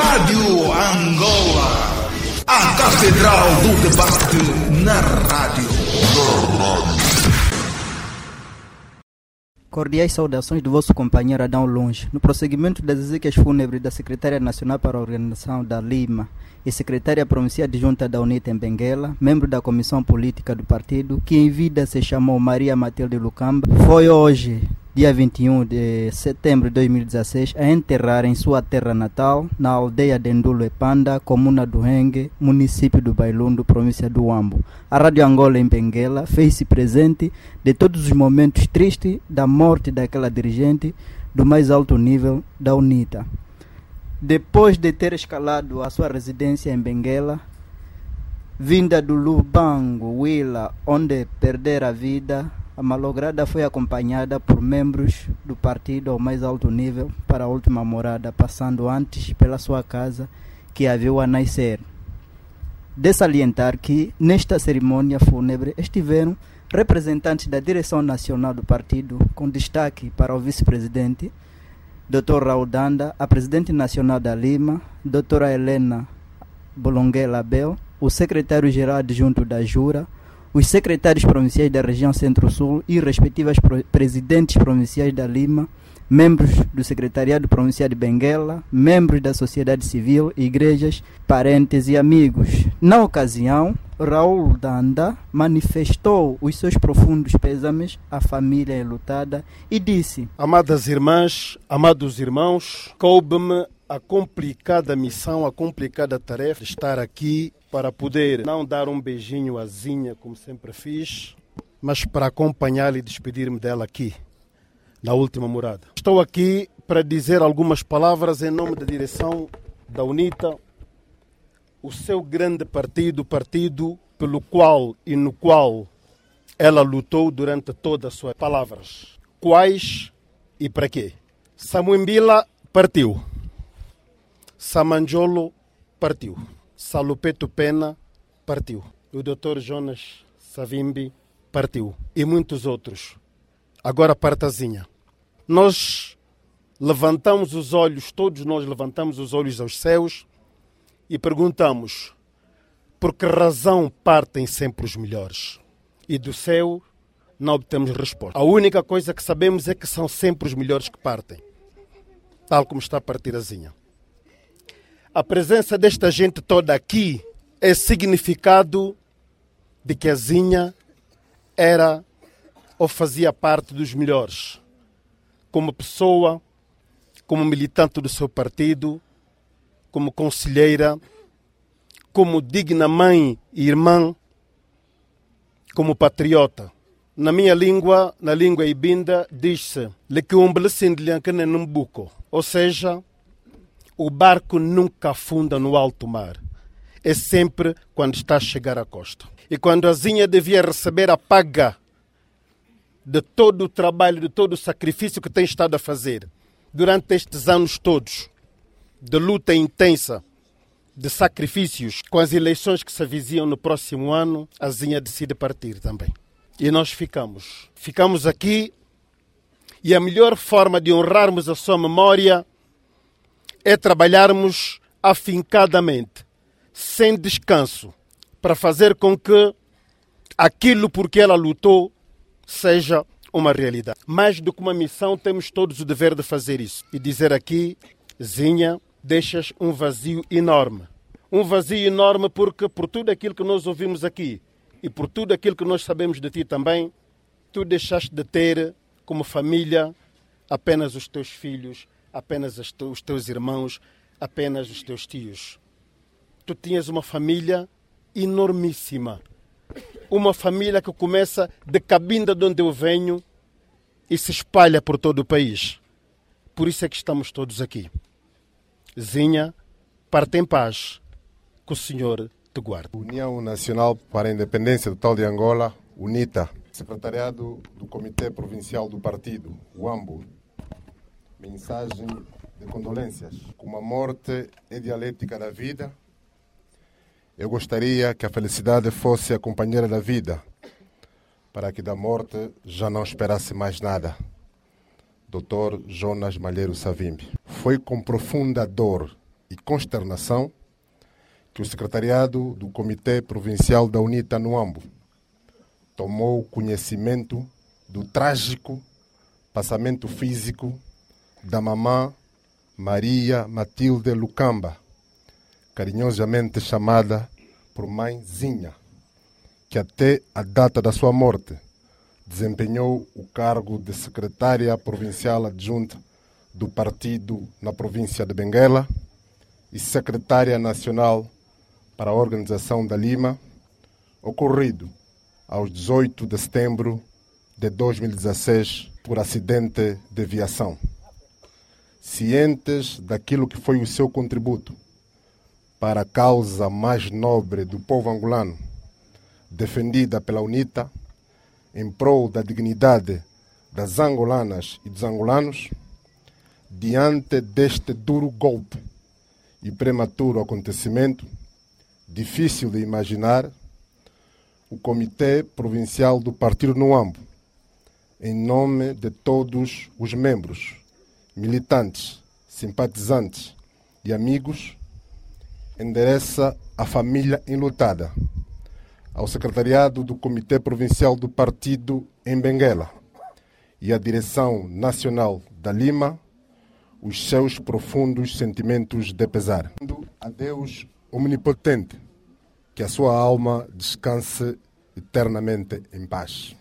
Rádio Angola, a Catedral do Debate na rádio. Cordiais saudações do vosso companheiro Adão Longe, no prosseguimento das exequias fúnebres da Secretária Nacional para a Organização da Lima e Secretária Provincial Adjunta da UNITA em Benguela, membro da Comissão Política do Partido, que em vida se chamou Maria Matilde Lucamba, foi hoje, dia 21 de setembro de 2016, a enterrar em sua terra natal, na aldeia de Ndulo Epanda, comuna do Rengue, município do Bailundo, província do Huambo. A Rádio Angola em Benguela fez-se presente de todos os momentos tristes da morte daquela dirigente do mais alto nível da UNITA. Depois de ter escalado a sua residência em Benguela, vinda do Lubango, Willa, onde perdera a vida, a malograda foi acompanhada por membros do partido ao mais alto nível para a última morada, passando antes pela sua casa que a viu a nascer. De salientar que, nesta cerimônia fúnebre, estiveram representantes da direção nacional do partido, com destaque para o vice-presidente, Dr. Raul Danda, a presidente nacional da Lima, Dra. Helena Bolonguela Abel, o secretário-geral adjunto da Jura, os secretários provinciais da região Centro-Sul e respectivas presidentes provinciais da Lima, membros do secretariado provincial de Benguela, membros da sociedade civil, igrejas, parentes e amigos. Na ocasião, Raul Danda manifestou os seus profundos pêsames à família enlutada e disse: Amadas irmãs, amados irmãos, coube-me a complicada missão, a complicada tarefa de estar aqui para poder não dar um beijinho à Zinha, como sempre fiz, mas para acompanhá-la e despedir-me dela aqui, na última morada. Estou aqui para dizer algumas palavras em nome da direção da UNITA, o seu grande partido, o partido pelo qual e no qual ela lutou durante toda a sua palavras. Quais e para quê? Samuembila partiu. Samanjolo partiu. Salupeto Pena partiu. O Dr. Jonas Savimbi partiu. E muitos outros. Agora Partazinha. Nós levantamos os olhos, todos nós levantamos os olhos aos céus e perguntamos: por que razão partem sempre os melhores? E do céu não obtemos resposta. A única coisa que sabemos é que são sempre os melhores que partem, tal como está a partir a Zinha. A presença desta gente toda aqui é significado de que a Zinha era ou fazia parte dos melhores, como pessoa, como militante do seu partido, como conselheira, como digna mãe e irmã, como patriota. Na minha língua, na língua ibinda, diz-se ou seja, o barco nunca afunda no alto mar. É sempre quando está a chegar à costa. E quando a Zinha devia receber a paga de todo o trabalho, de todo o sacrifício que tem estado a fazer durante estes anos todos, de luta intensa, de sacrifícios, com as eleições que se avizinham no próximo ano, a Zinha decide partir também. E nós ficamos aqui, e a melhor forma de honrarmos a sua memória é trabalharmos afincadamente, sem descanso, para fazer com que aquilo por que ela lutou seja uma realidade. Mais do que uma missão, temos todos o dever de fazer isso. E dizer aqui: Zinha, deixas um vazio enorme. Um vazio enorme porque por tudo aquilo que nós ouvimos aqui e por tudo aquilo que nós sabemos de ti também, tu deixaste de ter como família apenas os teus filhos, apenas os teus irmãos, apenas os teus tios. Tu tinhas uma família enormíssima. Uma família que começa de Cabinda, de onde eu venho, e se espalha por todo o país. Por isso é que estamos todos aqui. Zinha, parte em paz, que o Senhor te guarde. União Nacional para a Independência Total de Angola, UNITA, Secretariado do Comitê Provincial do Partido, UAMBO. Mensagem de condolências. Como a morte é dialética da vida, eu gostaria que a felicidade fosse a companheira da vida, para que da morte já não esperasse mais nada. Dr. Jonas Malheiro Savimbi. Foi com profunda dor e consternação que o secretariado do Comitê Provincial da UNITA no Ambo tomou conhecimento do trágico passamento físico da mamã Maria Matilde Lucamba, carinhosamente chamada por Mãezinha, que até a data da sua morte desempenhou o cargo de secretária provincial adjunta do partido na província de Benguela e secretária nacional para a Organização da Lima, ocorrido aos 18 de setembro de 2016 por acidente de viação. Cientes daquilo que foi o seu contributo para a causa mais nobre do povo angolano, defendida pela UNITA, em prol da dignidade das angolanas e dos angolanos, diante deste duro golpe e prematuro acontecimento, difícil de imaginar, o Comitê Provincial do Partido no Ambo, em nome de todos os membros, militantes, simpatizantes e amigos, endereça a família enlutada ao secretariado do Comitê Provincial do Partido em Benguela e à Direção Nacional da Lima os seus profundos sentimentos de pesar. A Deus Omnipotente, que a sua alma descanse eternamente em paz.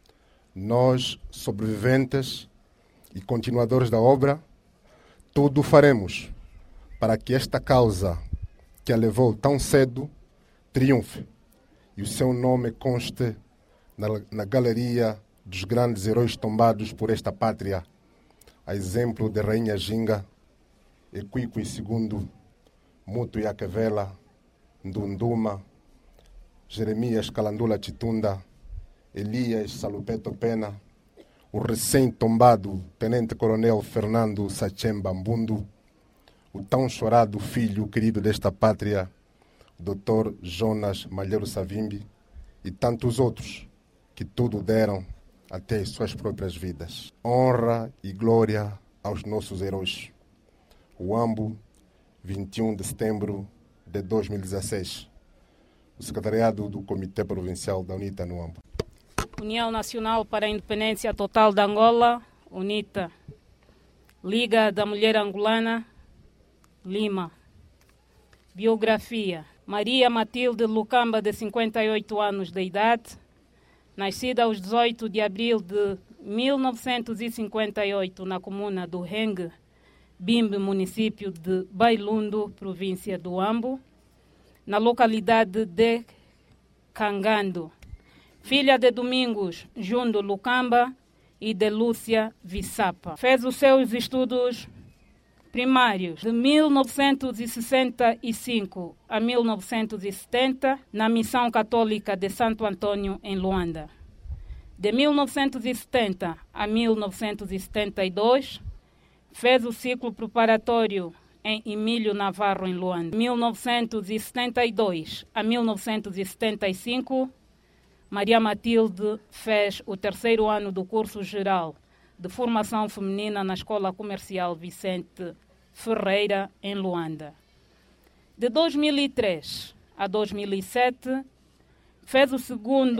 Nós, sobreviventes e continuadores da obra, tudo faremos para que esta causa que a levou tão cedo triunfe e o seu nome conste na galeria dos grandes heróis tombados por esta pátria, a exemplo de Rainha Ginga, Equico II, Muto Iakevela, Ndunduma, Jeremias Calandula Chitunda, Elias Salupeto Pena, o recém-tombado Tenente-Coronel Fernando Sachemba Mbundu, o tão chorado filho querido desta pátria, Dr. Jonas Malheiro Savimbi, e tantos outros que tudo deram até as suas próprias vidas. Honra e glória aos nossos heróis. O Ambo, 21 de setembro de 2016. O Secretariado do Comitê Provincial da UNITA no Ambo. União Nacional para a Independência Total de Angola, UNITA. Liga da Mulher Angolana, Lima. Biografia. Maria Matilde Lucamba, de 58 anos de idade, nascida aos 18 de abril de 1958 na comuna do Rengue, Bimbe, município de Bailundo, província do Ambo, na localidade de Cangando. Filha de Domingos Jundo Lucamba e de Lúcia Vissapa. Fez os seus estudos primários de 1965 a 1970 na Missão Católica de Santo Antônio, em Luanda. De 1970 a 1972, fez o ciclo preparatório em Emílio Navarro, em Luanda. De 1972 a 1975, Maria Matilde fez o terceiro ano do curso geral de formação feminina na Escola Comercial Vicente Ferreira, em Luanda. De 2003 a 2007, fez o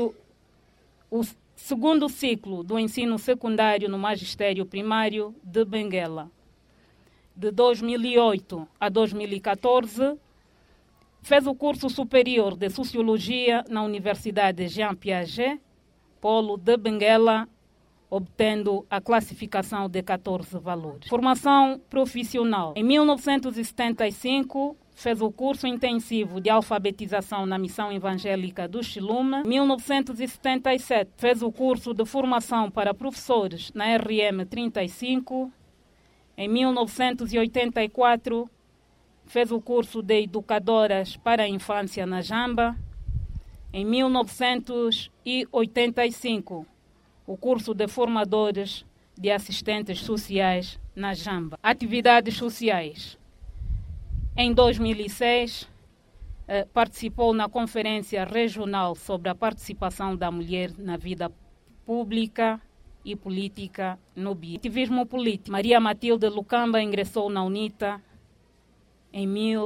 segundo ciclo do ensino secundário no magistério primário de Benguela. De 2008 a 2014, fez o curso superior de Sociologia na Universidade Jean Piaget, Polo de Benguela, obtendo a classificação de 14 valores. Formação profissional. Em 1975, fez o curso intensivo de alfabetização na Missão Evangélica do Xilume. Em 1977, fez o curso de formação para professores na RM 35. Em 1984, fez o curso de educadoras para a infância na Jamba. Em 1985, o curso de formadores de assistentes sociais na Jamba. Atividades sociais. Em 2006, participou na Conferência Regional sobre a Participação da Mulher na Vida Pública e Política no BIA. Ativismo político. Maria Matilde Lucamba ingressou na UNITA em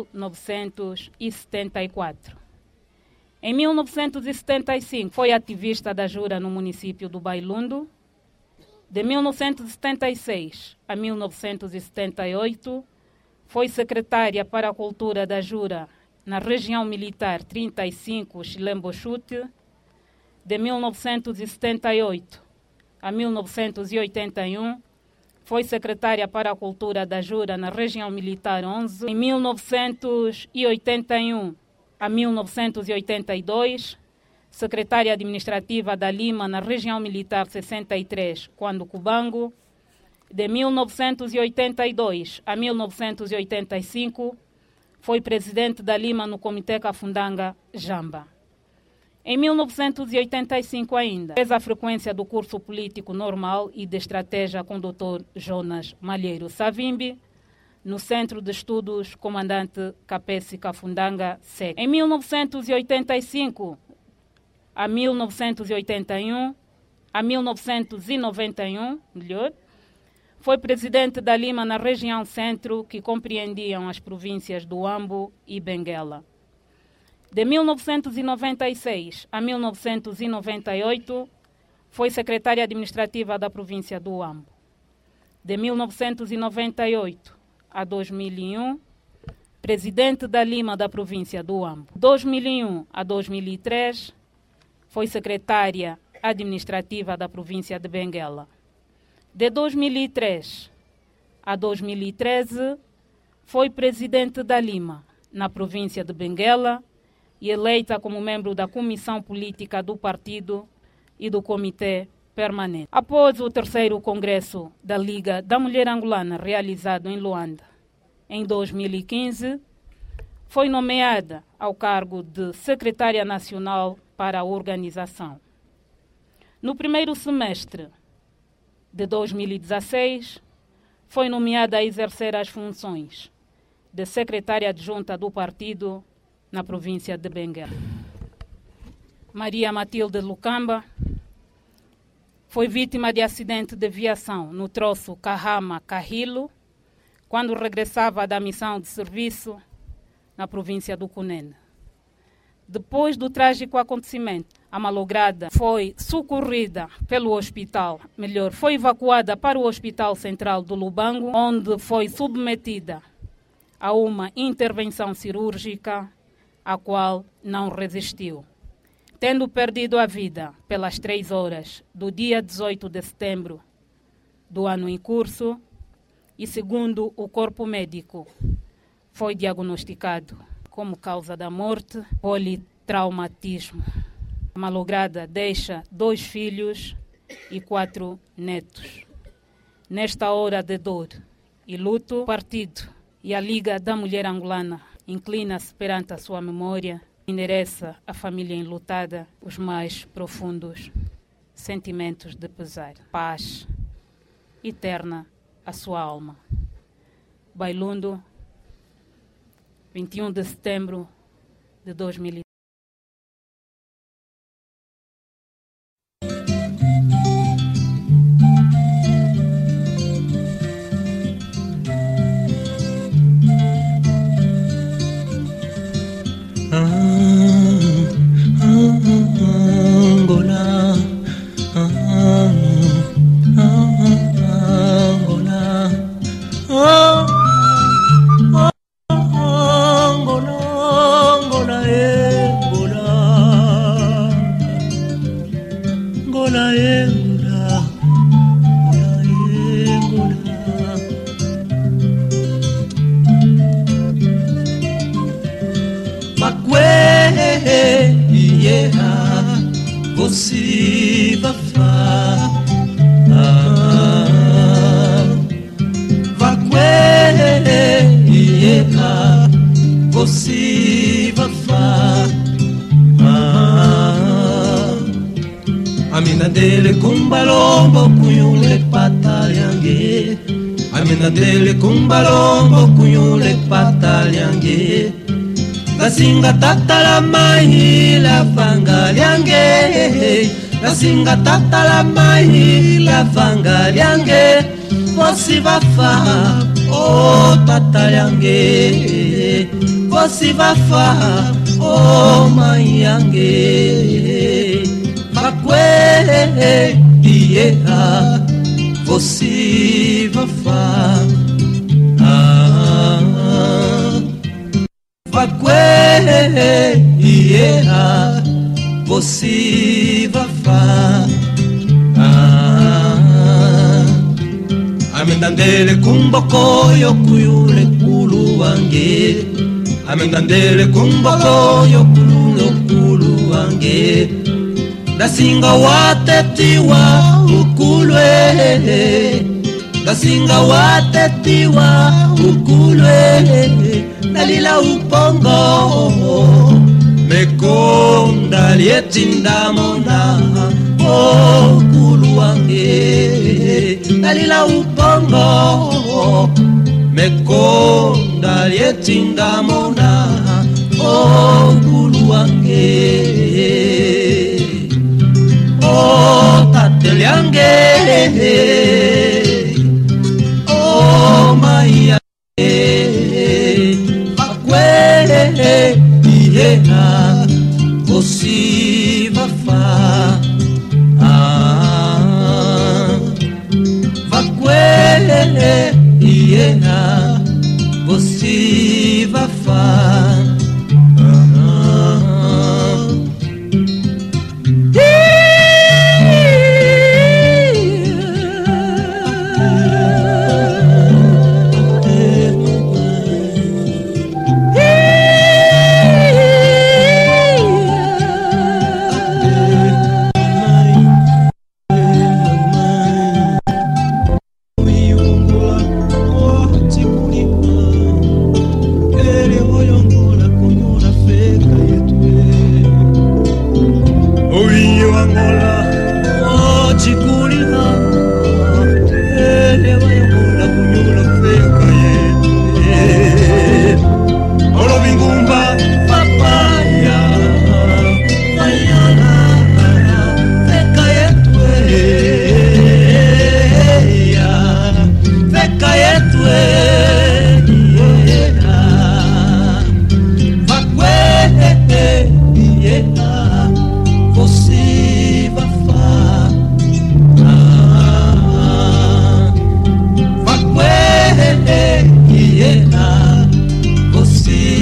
1974. Em 1975, foi ativista da Jura no município do Bailundo. De 1976 a 1978, foi secretária para a Cultura da Jura na Região Militar 35 Xilembo-Chute. De 1978 a 1981, foi secretária para a Cultura da Jura na Região Militar 11. Em 1981 a 1982, secretária administrativa da Lima na Região Militar 63, quando Cubango. De 1982 a 1985, foi presidente da Lima no Comitê Cafundanga, Jamba. Em 1985 ainda, fez a frequência do curso político normal e de estratégia com o Dr. Jonas Malheiro Savimbi, no Centro de Estudos Comandante Capesi Cafundanga, SEC. Em 1985 a 1981, a 1991, foi presidente da Lima na região centro, que compreendiam as províncias do Huambo e Benguela. De 1996 a 1998, foi secretária administrativa da província do Huambo. De 1998 a 2001, presidente da Lima da província do Huambo. De 2001 a 2003, foi secretária administrativa da província de Benguela. De 2003 a 2013, foi presidente da Lima, na província de Benguela, e eleita como membro da Comissão Política do Partido e do Comitê Permanente. Após o 3º Congresso da Liga da Mulher Angolana, realizado em Luanda, em 2015, foi nomeada ao cargo de secretária nacional para a organização. No primeiro semestre de 2016, foi nomeada a exercer as funções de secretária adjunta do partido na província de Benguela. Maria Matilde Lucamba foi vítima de acidente de viação no troço Kahama-Kahilo, quando regressava da missão de serviço na província do Cunene. Depois do trágico acontecimento, a malograda foi socorrida pelo hospital, foi evacuada para o Hospital Central do Lubango, onde foi submetida a uma intervenção cirúrgica, a qual não resistiu, tendo perdido a vida pelas 3 horas do dia 18 de setembro do ano em curso, e segundo o corpo médico, foi diagnosticado como causa da morte politraumatismo. A malograda deixa 2 filhos e 4 netos. Nesta hora de dor e luto, o partido e a Liga da Mulher Angolana inclina-se perante a sua memória, endereça à família enlutada os mais profundos sentimentos de pesar. Paz eterna à sua alma. Bailundo, 21 de setembro de 2000. Amina dele kumbalombo kunyule patalyange. Amina dele kumbalombo kunyule patalyange. Gasinga tatala mai la fanga lyange. Gasinga tatala mai la fanga lyange. Vosi vafa o tatalyange. você vai fa, oh mãe yangue, vakwe yeah, você vai fa, vakwe yeah, você vai fa. Amendandele kumbokoyo kuyule kulu wange, amendandele kumbokoyo kulu wange, dasinga watetiwa ukulwe, dasinga watetiwa ukulwe, dalila upongo mekonda lietinda mona o kulu wange, dalila upongo mekonda lietinda mona o kulu wange, o tateliange, o maya akwe yeah, você vai fa, vakwe yeah, você vai fa. See